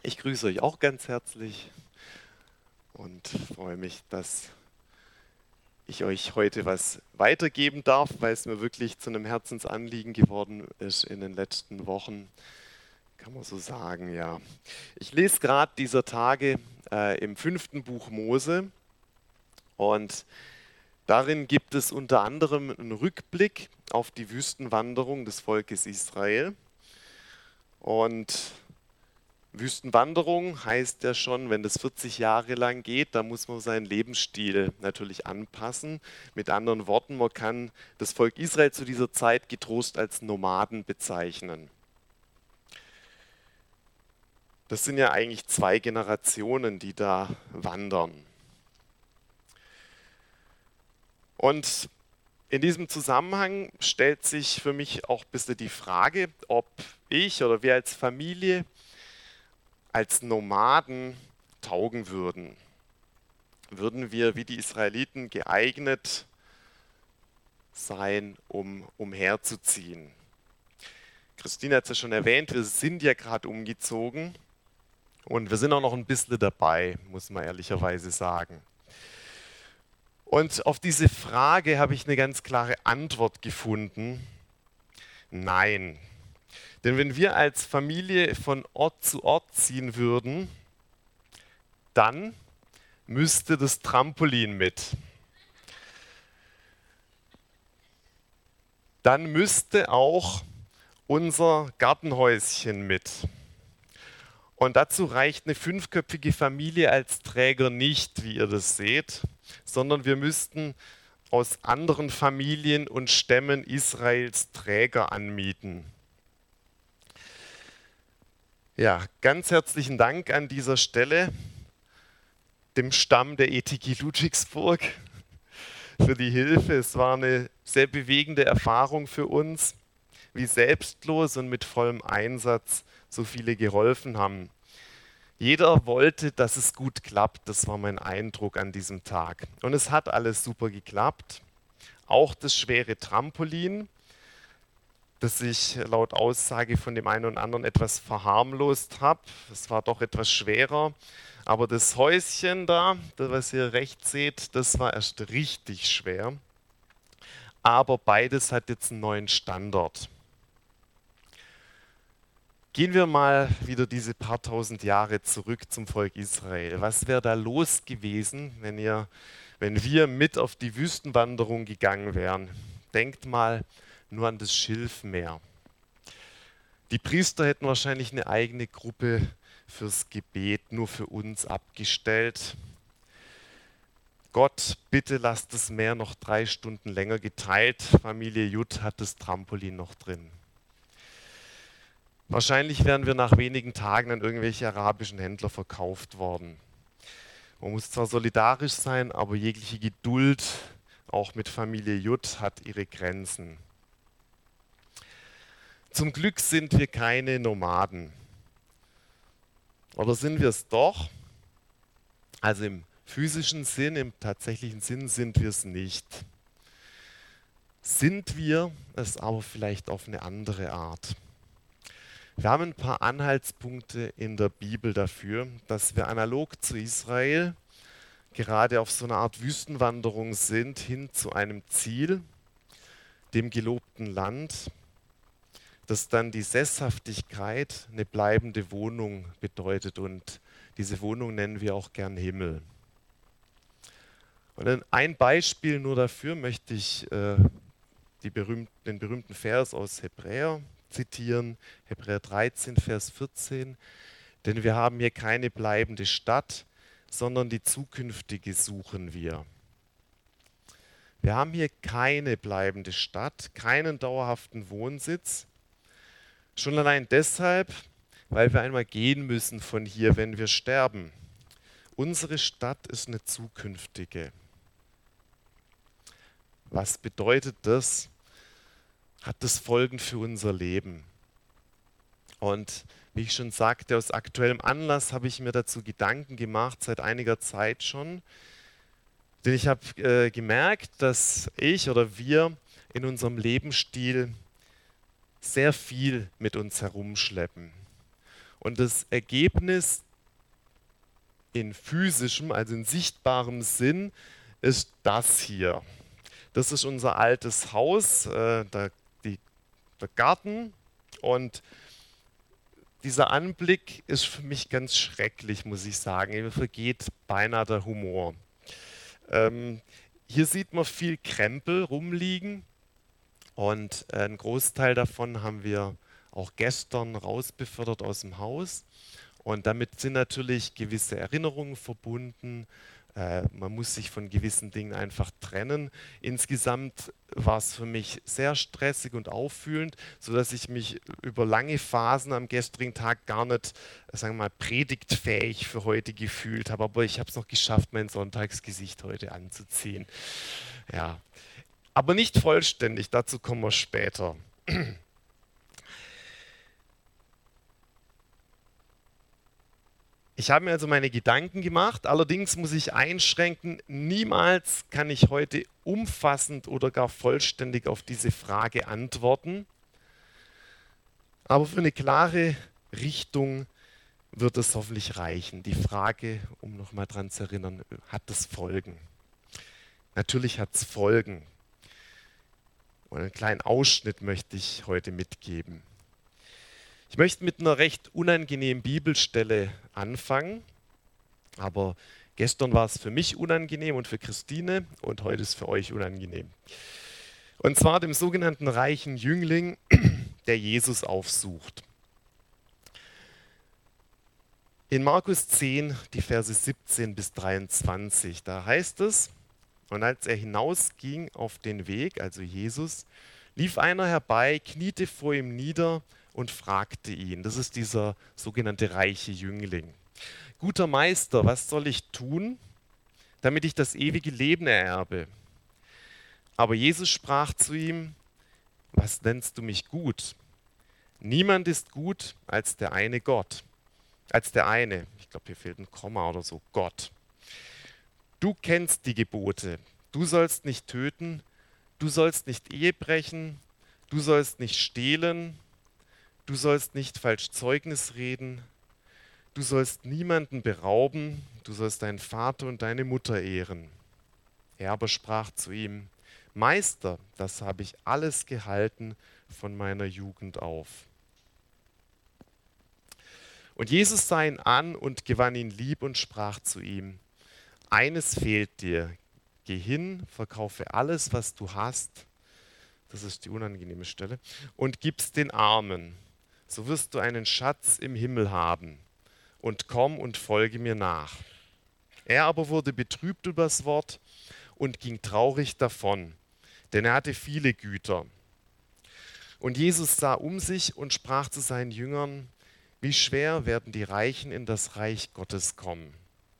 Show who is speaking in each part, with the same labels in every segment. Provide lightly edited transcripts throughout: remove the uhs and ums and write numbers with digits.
Speaker 1: Ich grüße euch auch ganz herzlich und freue mich, dass ich euch heute was weitergeben darf, weil es mir wirklich zu einem Herzensanliegen geworden ist in den letzten Wochen, kann man so sagen, ja. Ich lese gerade dieser Tage im 5. Buch Mose und darin gibt es unter anderem einen Rückblick auf die Wüstenwanderung des Volkes Israel. Und Wüstenwanderung heißt ja schon, wenn das 40 Jahre lang geht, da muss man seinen Lebensstil natürlich anpassen. Mit anderen Worten, man kann das Volk Israel zu dieser Zeit getrost als Nomaden bezeichnen. Das sind ja eigentlich zwei Generationen, die da wandern. Und in diesem Zusammenhang stellt sich für mich auch ein bisschen die Frage, ob ich oder wir als Familie als Nomaden taugen würden. Würden wir wie die Israeliten geeignet sein, um umherzuziehen? Christine hat es ja schon erwähnt, wir sind ja gerade umgezogen und wir sind auch noch ein bisschen dabei, muss man ehrlicherweise sagen. Und auf diese Frage habe ich eine ganz klare Antwort gefunden. Nein. Denn wenn wir als Familie von Ort zu Ort ziehen würden, dann müsste das Trampolin mit. Dann müsste auch unser Gartenhäuschen mit. Und dazu reicht eine 5-köpfige Familie als Träger nicht, wie ihr das seht, sondern wir müssten aus anderen Familien und Stämmen Israels Träger anmieten. Ja, ganz herzlichen Dank an dieser Stelle dem Stamm der ETG Ludwigsburg für die Hilfe. Es war eine sehr bewegende Erfahrung für uns, wie selbstlos und mit vollem Einsatz so viele geholfen haben. Jeder wollte, dass es gut klappt. Das war mein Eindruck an diesem Tag. Und es hat alles super geklappt. Auch das schwere Trampolin, das ich laut Aussage von dem einen und anderen etwas verharmlost habe. Es war doch etwas schwerer. Aber das Häuschen da, das, was ihr rechts seht, das war erst richtig schwer. Aber beides hat jetzt einen neuen Standard. Gehen wir mal wieder diese paar tausend Jahre zurück zum Volk Israel. Was wäre da los gewesen, wenn wir mit auf die Wüstenwanderung gegangen wären? Denkt mal nur an das Schilfmeer. Die Priester hätten wahrscheinlich eine eigene Gruppe fürs Gebet nur für uns abgestellt. Gott, bitte lasst das Meer noch 3 Stunden länger geteilt. Familie Jutt hat das Trampolin noch drin. Wahrscheinlich wären wir nach wenigen Tagen an irgendwelche arabischen Händler verkauft worden. Man muss zwar solidarisch sein, aber jegliche Geduld, auch mit Familie Jutt, hat ihre Grenzen. Zum Glück sind wir keine Nomaden. Oder sind wir es doch? Also im physischen Sinn, im tatsächlichen Sinn sind wir es nicht. Sind wir es aber vielleicht auf eine andere Art. Wir haben ein paar Anhaltspunkte in der Bibel dafür, dass wir analog zu Israel gerade auf so einer Art Wüstenwanderung sind, hin zu einem Ziel, dem gelobten Land, das dann die Sesshaftigkeit, eine bleibende Wohnung bedeutet. Und diese Wohnung nennen wir auch gern Himmel. Und ein Beispiel nur dafür möchte ich den berühmten Vers aus Hebräer zitieren, Hebräer 13, Vers 14. Denn wir haben hier keine bleibende Stadt, sondern die zukünftige suchen wir. Wir haben hier keine bleibende Stadt, keinen dauerhaften Wohnsitz. Schon allein deshalb, weil wir einmal gehen müssen von hier, wenn wir sterben. Unsere Stadt ist eine zukünftige. Was bedeutet das? Hat das Folgen für unser Leben? Und wie ich schon sagte, aus aktuellem Anlass habe ich mir dazu Gedanken gemacht, seit einiger Zeit schon. Denn ich habe gemerkt, dass ich oder wir in unserem Lebensstil sehr viel mit uns herumschleppen. Und das Ergebnis in physischem, also in sichtbarem Sinn, ist das hier. Das ist unser altes Haus, der Garten, und dieser Anblick ist für mich ganz schrecklich, muss ich sagen. Mir vergeht beinahe der Humor. Hier sieht man viel Krempel rumliegen und einen Großteil davon haben wir auch gestern rausbefördert aus dem Haus. Und damit sind natürlich gewisse Erinnerungen verbunden. Man muss sich von gewissen Dingen einfach trennen. Insgesamt war es für mich sehr stressig und auffühlend, sodass ich mich über lange Phasen am gestrigen Tag gar nicht, sagen wir mal, predigtfähig für heute gefühlt habe. Aber ich habe es noch geschafft, mein Sonntagsgesicht heute anzuziehen. Ja, aber nicht vollständig, dazu kommen wir später. Ich habe mir also meine Gedanken gemacht, allerdings muss ich einschränken, niemals kann ich heute umfassend oder gar vollständig auf diese Frage antworten. Aber für eine klare Richtung wird es hoffentlich reichen. Die Frage, um nochmal dran zu erinnern, hat es Folgen? Natürlich hat es Folgen. Und einen kleinen Ausschnitt möchte ich heute mitgeben. Ich möchte mit einer recht unangenehmen Bibelstelle anfangen, aber gestern war es für mich unangenehm und für Christine und heute ist es für euch unangenehm. Und zwar dem sogenannten reichen Jüngling, der Jesus aufsucht. In Markus 10, die Verse 17 bis 23, da heißt es: Und als er hinausging auf den Weg, also Jesus, lief einer herbei, kniete vor ihm nieder und fragte ihn. Das ist dieser sogenannte reiche Jüngling. Guter Meister, was soll ich tun, damit ich das ewige Leben ererbe? Aber Jesus sprach zu ihm: Was nennst du mich gut? Niemand ist gut als der eine Gott. Als der eine, ich glaube, hier fehlt ein Komma oder so, Gott. Du kennst die Gebote. Du sollst nicht töten, du sollst nicht Ehe brechen, du sollst nicht stehlen, du sollst nicht falsch Zeugnis reden, du sollst niemanden berauben, du sollst deinen Vater und deine Mutter ehren. Er aber sprach zu ihm: Meister, das habe ich alles gehalten von meiner Jugend auf. Und Jesus sah ihn an und gewann ihn lieb und sprach zu ihm: Eines fehlt dir. Geh hin, verkaufe alles, was du hast, das ist die unangenehme Stelle, und gib's den Armen. So wirst du einen Schatz im Himmel haben. Und komm und folge mir nach. Er aber wurde betrübt über das Wort und ging traurig davon, denn er hatte viele Güter. Und Jesus sah um sich und sprach zu seinen Jüngern: Wie schwer werden die Reichen in das Reich Gottes kommen.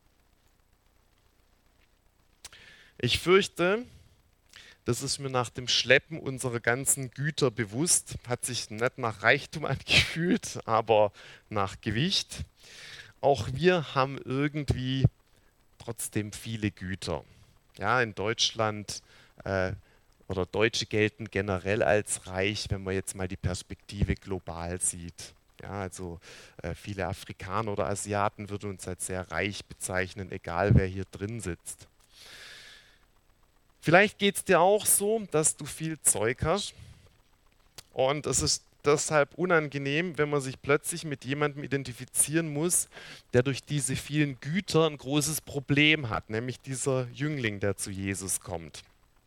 Speaker 1: Ich fürchte, das ist mir nach dem Schleppen unserer ganzen Güter bewusst, hat sich nicht nach Reichtum angefühlt, aber nach Gewicht. Auch wir haben irgendwie trotzdem viele Güter. Ja, in Deutschland oder Deutsche gelten generell als reich, wenn man jetzt mal die Perspektive global sieht. Ja, also viele Afrikaner oder Asiaten würden uns als sehr reich bezeichnen, egal wer hier drin sitzt. Vielleicht geht es dir auch so, dass du viel Zeug hast und es ist deshalb unangenehm, wenn man sich plötzlich mit jemandem identifizieren muss, der durch diese vielen Güter ein großes Problem hat, nämlich dieser Jüngling, der zu Jesus kommt.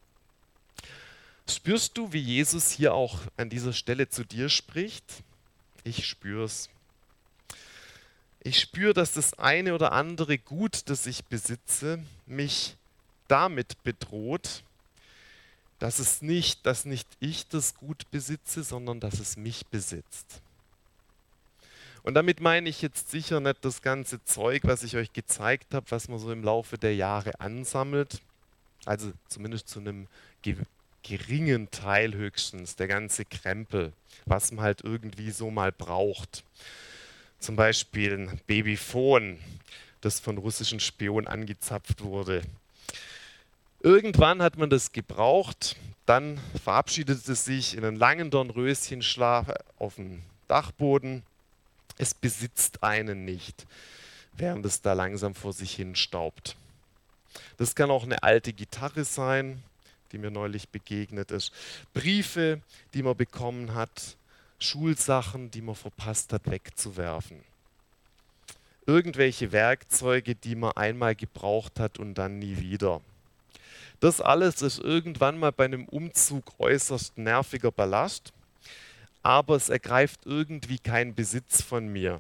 Speaker 1: Spürst du, wie Jesus hier auch an dieser Stelle zu dir spricht? Ich spür's. Ich spüre, dass das eine oder andere Gut, das ich besitze, mich damit bedroht, dass nicht ich das Gut besitze, sondern dass es mich besitzt. Und damit meine ich jetzt sicher nicht das ganze Zeug, was ich euch gezeigt habe, was man so im Laufe der Jahre ansammelt, also zumindest zu einem geringen Teil höchstens, der ganze Krempel, was man halt irgendwie so mal braucht. Zum Beispiel ein Babyphone, das von russischen Spionen angezapft wurde. Irgendwann hat man das gebraucht, dann verabschiedet es sich in einen langen Dornröschenschlaf auf dem Dachboden Es besitzt einen nicht, während es da langsam vor sich hin staubt. Das kann auch eine alte Gitarre sein, die mir neulich begegnet ist. Briefe, die man bekommen hat. Schulsachen, die man verpasst hat, wegzuwerfen. Irgendwelche Werkzeuge, die man einmal gebraucht hat und dann nie wieder. Das alles ist irgendwann mal bei einem Umzug äußerst nerviger Ballast, aber es ergreift irgendwie keinen Besitz von mir.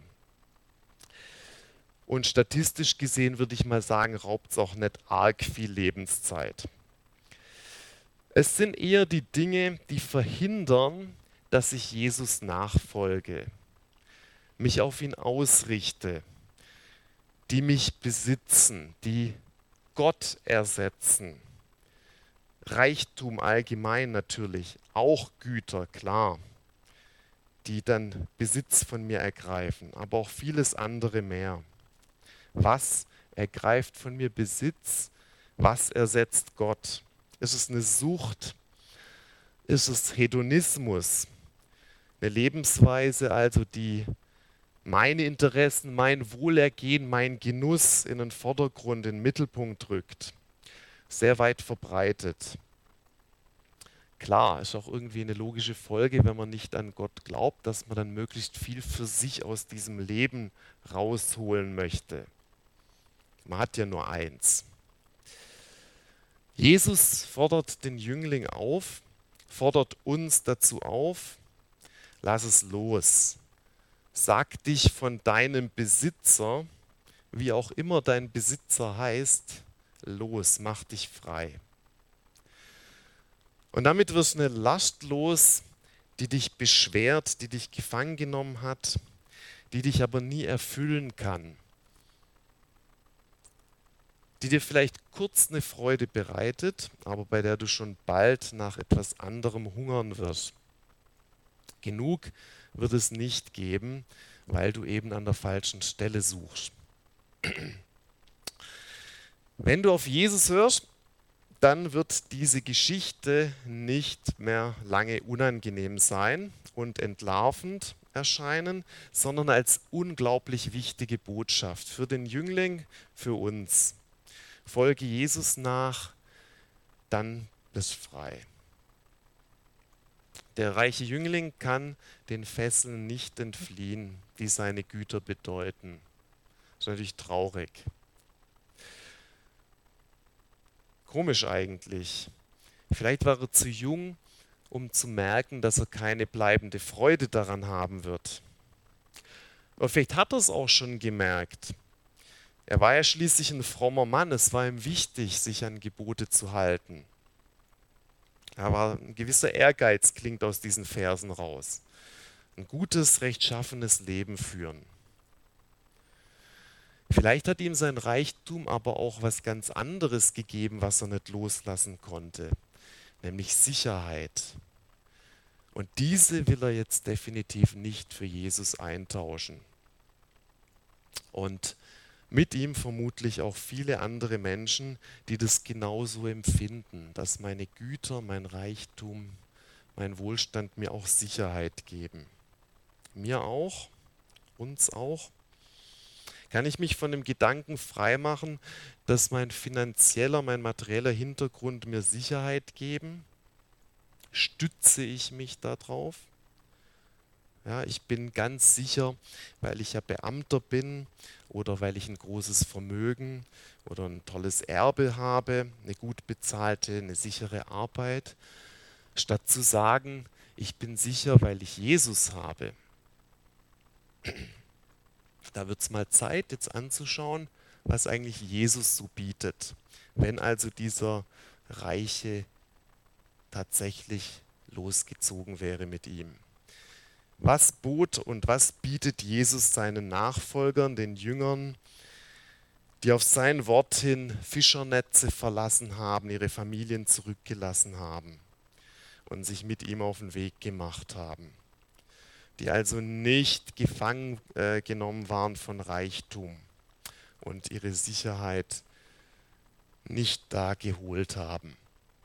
Speaker 1: Und statistisch gesehen würde ich mal sagen, raubt es auch nicht arg viel Lebenszeit. Es sind eher die Dinge, die verhindern, dass ich Jesus nachfolge, mich auf ihn ausrichte, die mich besitzen, die Gott ersetzen. Reichtum allgemein natürlich, auch Güter, klar, die dann Besitz von mir ergreifen, aber auch vieles andere mehr. Was ergreift von mir Besitz? Was ersetzt Gott? Ist es eine Sucht? Ist es Hedonismus? Eine Lebensweise also, die meine Interessen, mein Wohlergehen, mein Genuss in den Vordergrund, in den Mittelpunkt rückt. Sehr weit verbreitet. Klar, ist auch irgendwie eine logische Folge, wenn man nicht an Gott glaubt, dass man dann möglichst viel für sich aus diesem Leben rausholen möchte. Man hat ja nur eins. Jesus fordert den Jüngling auf, fordert uns dazu auf, lass es los. Sag dich von deinem Besitzer, wie auch immer dein Besitzer heißt, los, mach dich frei. Und damit wirst du eine Last los, die dich beschwert, die dich gefangen genommen hat, die dich aber nie erfüllen kann, die dir vielleicht kurz eine Freude bereitet, aber bei der du schon bald nach etwas anderem hungern wirst. Genug wird es nicht geben, weil du eben an der falschen Stelle suchst. Wenn du auf Jesus hörst, dann wird diese Geschichte nicht mehr lange unangenehm sein und entlarvend erscheinen, sondern als unglaublich wichtige Botschaft für den Jüngling, für uns. Folge Jesus nach, dann bist frei. Der reiche Jüngling kann den Fesseln nicht entfliehen, die seine Güter bedeuten. Das ist natürlich traurig. Komisch eigentlich. Vielleicht war er zu jung, um zu merken, dass er keine bleibende Freude daran haben wird. Aber vielleicht hat er es auch schon gemerkt. Er war ja schließlich ein frommer Mann. Es war ihm wichtig, sich an Gebote zu halten. Aber ein gewisser Ehrgeiz klingt aus diesen Versen raus. Ein gutes, rechtschaffenes Leben führen. Vielleicht hat ihm sein Reichtum aber auch was ganz anderes gegeben, was er nicht loslassen konnte, nämlich Sicherheit. Und diese will er jetzt definitiv nicht für Jesus eintauschen. Und mit ihm vermutlich auch viele andere Menschen, die das genauso empfinden, dass meine Güter, mein Reichtum, mein Wohlstand mir auch Sicherheit geben. Mir auch, uns auch. Kann ich mich von dem Gedanken freimachen, dass mein finanzieller, mein materieller Hintergrund mir Sicherheit geben? Stütze ich mich darauf? Ja, ich bin ganz sicher, weil ich ja Beamter bin oder weil ich ein großes Vermögen oder ein tolles Erbe habe, eine gut bezahlte, eine sichere Arbeit, statt zu sagen, ich bin sicher, weil ich Jesus habe. Da wird es mal Zeit, jetzt anzuschauen, was eigentlich Jesus so bietet. Wenn also dieser Reiche tatsächlich losgezogen wäre mit ihm. Was bot und was bietet Jesus seinen Nachfolgern, den Jüngern, die auf sein Wort hin Fischernetze verlassen haben, ihre Familien zurückgelassen haben und sich mit ihm auf den Weg gemacht haben? Die also nicht gefangen genommen waren von Reichtum und ihre Sicherheit nicht da geholt haben.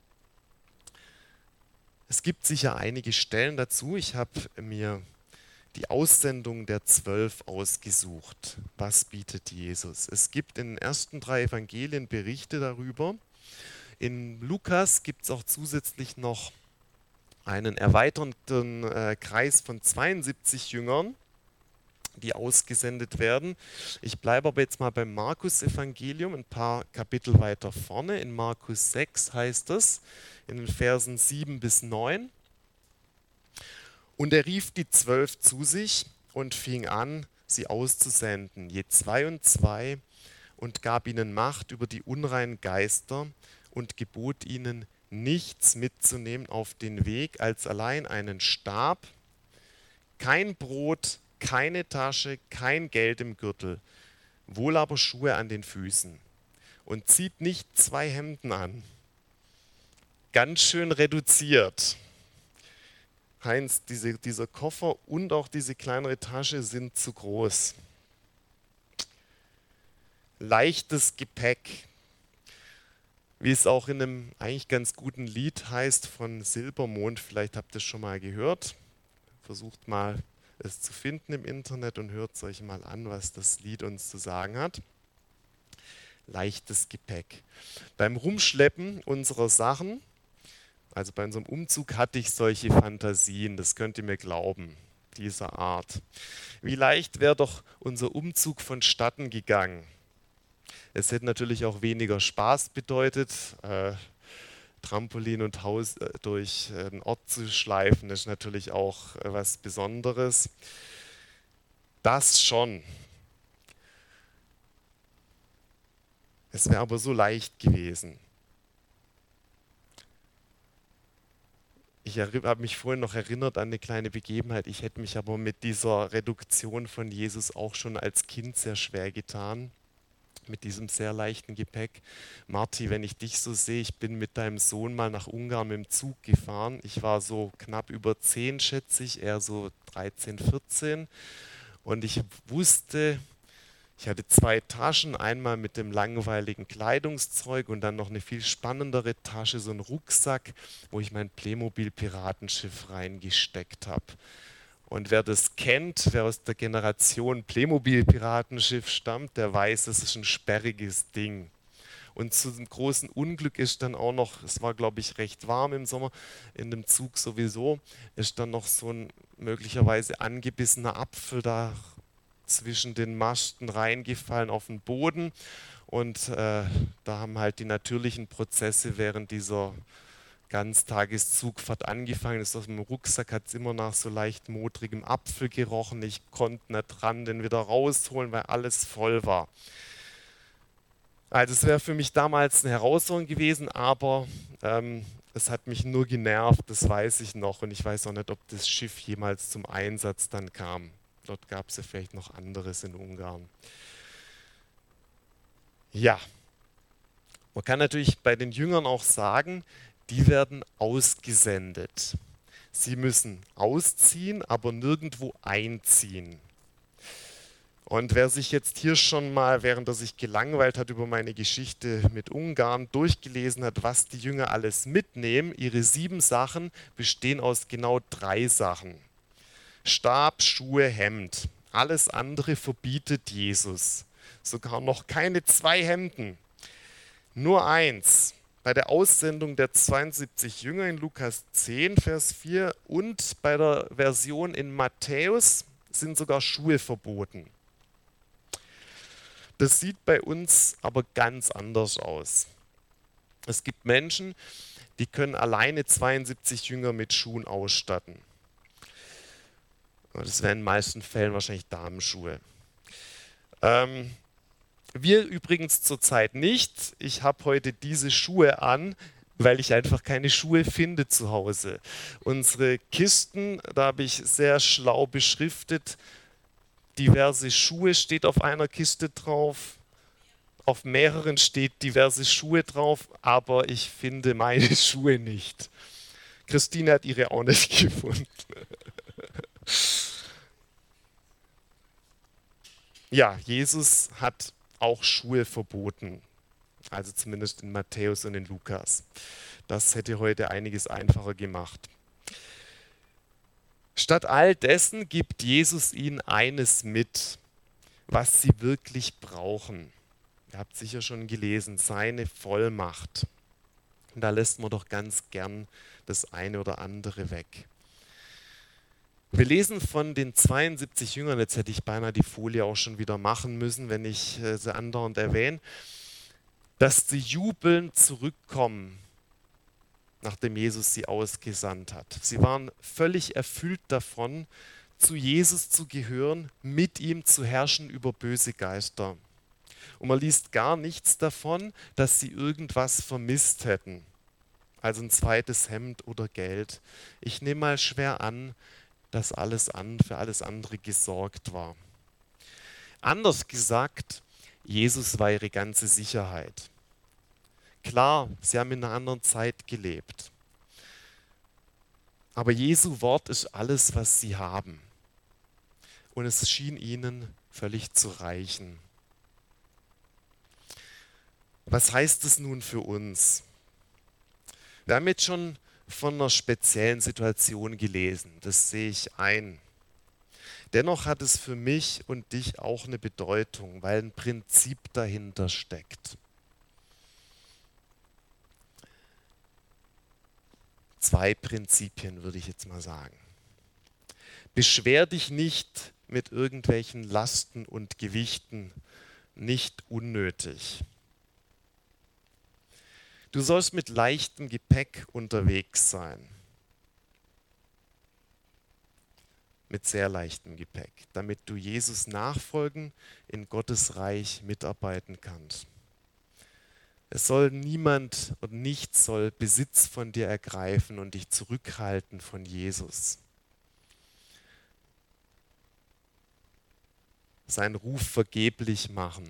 Speaker 1: Es gibt sicher einige Stellen dazu. Ich habe mir die Aussendung der 12 ausgesucht. Was bietet Jesus? Es gibt in den ersten 3 Evangelien Berichte darüber. In Lukas gibt es auch zusätzlich noch einen erweiterten Kreis von 72 Jüngern, die ausgesendet werden. Ich bleibe aber jetzt mal beim Markus-Evangelium, ein paar Kapitel weiter vorne. In Markus 6 heißt es, in den Versen 7 bis 9. Und er rief die 12 zu sich und fing an, sie auszusenden, je 2 und 2, und gab ihnen Macht über die unreinen Geister und gebot ihnen, nichts mitzunehmen auf den Weg, als allein einen Stab, kein Brot, keine Tasche, kein Geld im Gürtel, wohl aber Schuhe an den Füßen. Und zieht nicht 2 Hemden an. Ganz schön reduziert. Heinz, dieser Koffer und auch diese kleinere Tasche sind zu groß. Leichtes Gepäck, wie es auch in einem eigentlich ganz guten Lied heißt von Silbermond, vielleicht habt ihr es schon mal gehört. Versucht mal es zu finden im Internet und hört es euch mal an, was das Lied uns zu sagen hat. Leichtes Gepäck. Beim Rumschleppen unserer Sachen, also bei unserem Umzug, hatte ich solche Fantasien, das könnt ihr mir glauben, dieser Art. Wie leicht wäre doch unser Umzug vonstatten gegangen. Es hätte natürlich auch weniger Spaß bedeutet, Trampolin und Haus durch den Ort zu schleifen, ist natürlich auch was Besonderes. Das schon. Es wäre aber so leicht gewesen. Ich habe mich vorhin noch erinnert an eine kleine Begebenheit. Ich hätte mich aber mit dieser Reduktion von Jesus auch schon als Kind sehr schwer getan, mit diesem sehr leichten Gepäck. Marti, wenn ich dich so sehe, ich bin mit deinem Sohn mal nach Ungarn mit dem Zug gefahren. Ich war so knapp über 10, schätze ich, eher so 13, 14. Und ich wusste, ich hatte 2 Taschen, einmal mit dem langweiligen Kleidungszeug und dann noch eine viel spannendere Tasche, so ein Rucksack, wo ich mein Playmobil-Piratenschiff reingesteckt habe. Und wer das kennt, wer aus der Generation Playmobil-Piratenschiff stammt, der weiß, es ist ein sperriges Ding. Und zu dem großen Unglück ist dann auch noch, es war glaube ich recht warm im Sommer, in dem Zug sowieso, ist dann noch so ein möglicherweise angebissener Apfel da zwischen den Masten reingefallen auf den Boden. Und da haben halt die natürlichen Prozesse während dieser Ganztageszugfahrt angefangen ist. Aus dem Rucksack hat es immer nach so leicht modrigem Apfel gerochen. Ich konnte nicht dran den wieder rausholen, weil alles voll war. Also es wäre für mich damals eine Herausforderung gewesen, aber es hat mich nur genervt, das weiß ich noch. Und ich weiß auch nicht, ob das Schiff jemals zum Einsatz dann kam. Dort gab es ja vielleicht noch anderes in Ungarn. Ja, man kann natürlich bei den Jüngern auch sagen, die werden ausgesendet. Sie müssen ausziehen, aber nirgendwo einziehen. Und wer sich jetzt hier schon mal, während er sich gelangweilt hat über meine Geschichte mit Ungarn, durchgelesen hat, was die Jünger alles mitnehmen, ihre 7 Sachen bestehen aus genau 3 Sachen. Stab, Schuhe, Hemd. Alles andere verbietet Jesus. Sogar noch keine 2 Hemden. Nur eins. Bei der Aussendung der 72 Jünger in Lukas 10, Vers 4 und bei der Version in Matthäus sind sogar Schuhe verboten. Das sieht bei uns aber ganz anders aus. Es gibt Menschen, die können alleine 72 Jünger mit Schuhen ausstatten. Das wären in den meisten Fällen wahrscheinlich Damenschuhe. Wir übrigens zurzeit nicht. Ich habe heute diese Schuhe an, weil ich einfach keine Schuhe finde zu Hause. Unsere Kisten, da habe ich sehr schlau beschriftet, diverse Schuhe steht auf einer Kiste drauf. Auf mehreren steht diverse Schuhe drauf, aber ich finde meine Schuhe nicht. Christine hat ihre auch nicht gefunden. Ja, Jesus hat auch Schuhe verboten. Also zumindest in Matthäus und in Lukas. Das hätte heute einiges einfacher gemacht. Statt all dessen gibt Jesus ihnen eines mit, was sie wirklich brauchen. Ihr habt sicher schon gelesen, seine Vollmacht. Und da lässt man doch ganz gern das eine oder andere weg. Wir lesen von den 72 Jüngern, jetzt hätte ich beinahe die Folie auch schon wieder machen müssen, wenn ich sie andauernd erwähne, dass sie jubelnd zurückkommen, nachdem Jesus sie ausgesandt hat. Sie waren völlig erfüllt davon, zu Jesus zu gehören, mit ihm zu herrschen über böse Geister. Und man liest gar nichts davon, dass sie irgendwas vermisst hätten, also ein zweites Hemd oder Geld. Ich nehme mal schwer an, dass für alles andere gesorgt war. Anders gesagt, Jesus war ihre ganze Sicherheit. Klar, sie haben in einer anderen Zeit gelebt. Aber Jesu Wort ist alles, was sie haben. Und es schien ihnen völlig zu reichen. Was heißt es nun für uns? Wir haben jetzt schon von einer speziellen Situation gelesen, das sehe ich ein. Dennoch hat es für mich und dich auch eine Bedeutung, weil ein Prinzip dahinter steckt. Zwei Prinzipien würde ich jetzt mal sagen. Beschwer dich nicht mit irgendwelchen Lasten und Gewichten, nicht unnötig. Du sollst mit leichtem Gepäck unterwegs sein. Mit sehr leichtem Gepäck, damit du Jesus nachfolgen, in Gottes Reich mitarbeiten kannst. Es soll niemand und nichts soll Besitz von dir ergreifen und dich zurückhalten von Jesus. Seinen Ruf vergeblich machen.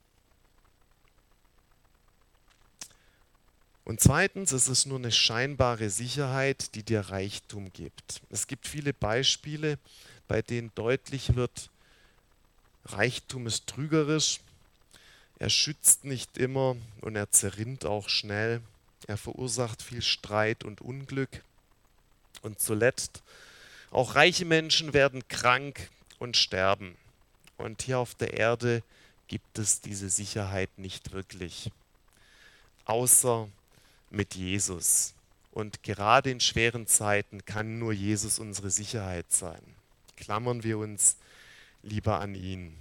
Speaker 1: Und zweitens, es ist nur eine scheinbare Sicherheit, die dir Reichtum gibt. Es gibt viele Beispiele, bei denen deutlich wird, Reichtum ist trügerisch, er schützt nicht immer und er zerrinnt auch schnell, er verursacht viel Streit und Unglück. Und zuletzt, auch reiche Menschen werden krank und sterben. Und hier auf der Erde gibt es diese Sicherheit nicht wirklich, außer mit Jesus. Und gerade in schweren Zeiten kann nur Jesus unsere Sicherheit sein. Klammern wir uns lieber an ihn.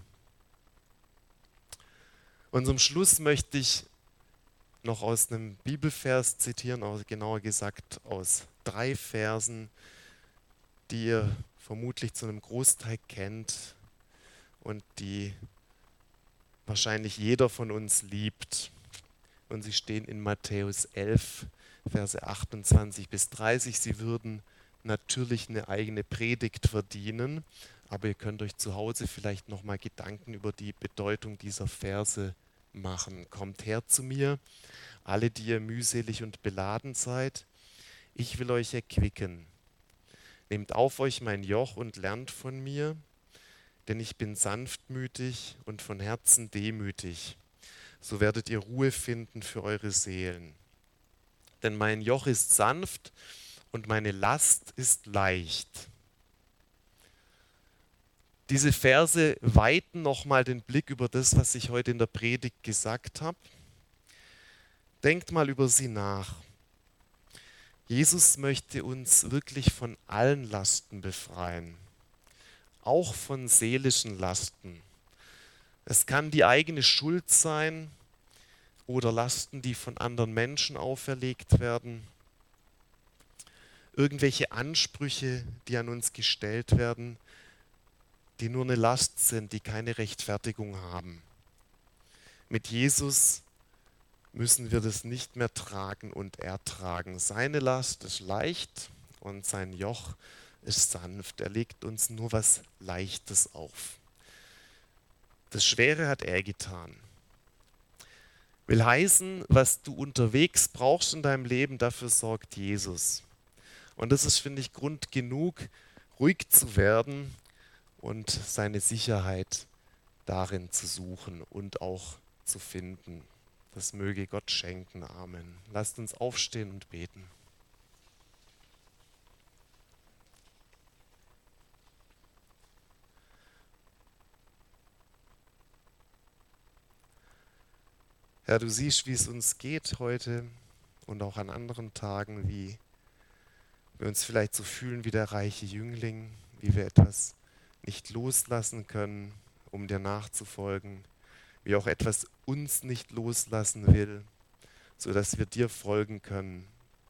Speaker 1: Und zum Schluss möchte ich noch aus einem Bibelvers zitieren, genauer gesagt aus 3 Versen, die ihr vermutlich zu einem Großteil kennt und die wahrscheinlich jeder von uns liebt. Und sie stehen in Matthäus 11, Verse 28 bis 30. Sie würden natürlich eine eigene Predigt verdienen, aber ihr könnt euch zu Hause vielleicht nochmal Gedanken über die Bedeutung dieser Verse machen. Kommt her zu mir, alle, die ihr mühselig und beladen seid. Ich will euch erquicken. Nehmt auf euch mein Joch und lernt von mir, denn ich bin sanftmütig und von Herzen demütig. So werdet ihr Ruhe finden für eure Seelen. Denn mein Joch ist sanft und meine Last ist leicht. Diese Verse weiten nochmal den Blick über das, was ich heute in der Predigt gesagt habe. Denkt mal über sie nach. Jesus möchte uns wirklich von allen Lasten befreien, auch von seelischen Lasten. Es kann die eigene Schuld sein oder Lasten, die von anderen Menschen auferlegt werden. Irgendwelche Ansprüche, die an uns gestellt werden, die nur eine Last sind, die keine Rechtfertigung haben. Mit Jesus müssen wir das nicht mehr tragen und ertragen. Seine Last ist leicht und sein Joch ist sanft. Er legt uns nur was Leichtes auf. Das Schwere hat er getan. Will heißen, was du unterwegs brauchst in deinem Leben, dafür sorgt Jesus. Und das ist, finde ich, Grund genug, ruhig zu werden und seine Sicherheit darin zu suchen und auch zu finden. Das möge Gott schenken. Amen. Lasst uns aufstehen und beten. Ja, du siehst, wie es uns geht heute und auch an anderen Tagen, wie wir uns vielleicht so fühlen wie der reiche Jüngling, wie wir etwas nicht loslassen können, um dir nachzufolgen, wie auch etwas uns nicht loslassen will, sodass wir dir folgen können.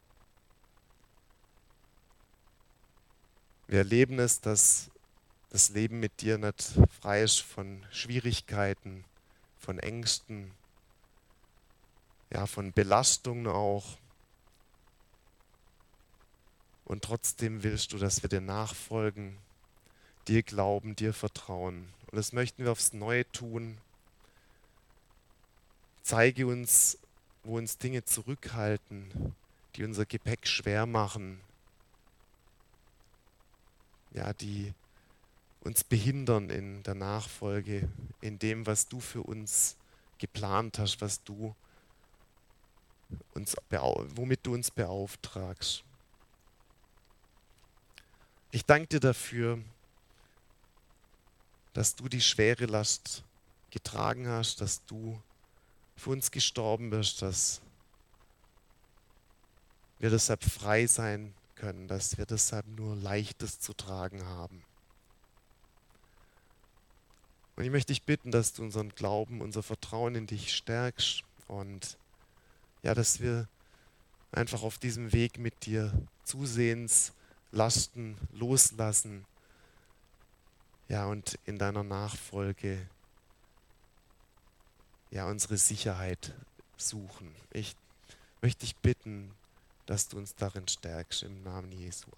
Speaker 1: Wir erleben es, dass das Leben mit dir nicht frei ist von Schwierigkeiten, von Ängsten, ja, von Belastungen auch. Und trotzdem willst du, dass wir dir nachfolgen, dir glauben, dir vertrauen. Und das möchten wir aufs Neue tun. Zeige uns, wo uns Dinge zurückhalten, die unser Gepäck schwer machen, ja, die uns behindern in der Nachfolge, in dem, was du für uns geplant hast, womit du uns beauftragst. Ich danke dir dafür, dass du die schwere Last getragen hast, dass du für uns gestorben bist, dass wir deshalb frei sein können, dass wir deshalb nur Leichtes zu tragen haben. Und ich möchte dich bitten, dass du unseren Glauben, unser Vertrauen in dich stärkst und ja, dass wir einfach auf diesem Weg mit dir zusehends Lasten loslassen, ja, und in deiner Nachfolge ja unsere Sicherheit suchen. Ich möchte dich bitten, dass du uns darin stärkst im Namen Jesu.